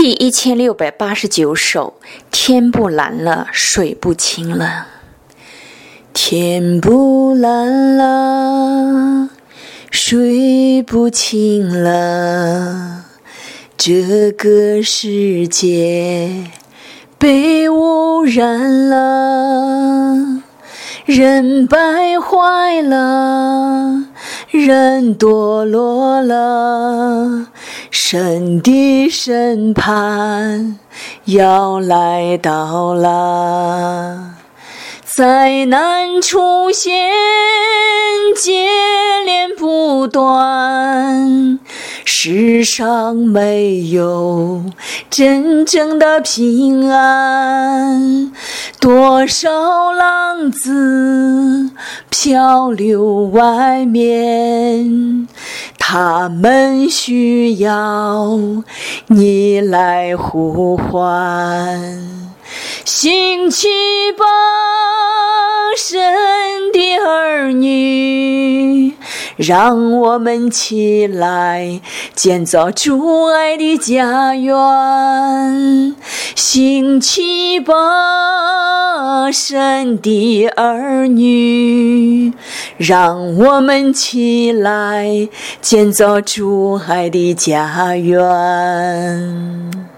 第1689首，天不蓝了，水不清了。天不蓝了，水不清了，这个世界被污染了，人败坏了，人堕落了，神的审判要来到了，灾难出现，接连不断，世上没有真正的平安，多少浪子漂流外面，他们需要你来呼唤。兴起吧，神的儿女，让我们起来建造主爱的家园。兴起吧，神的儿女，让我们起来建造主爱的家园。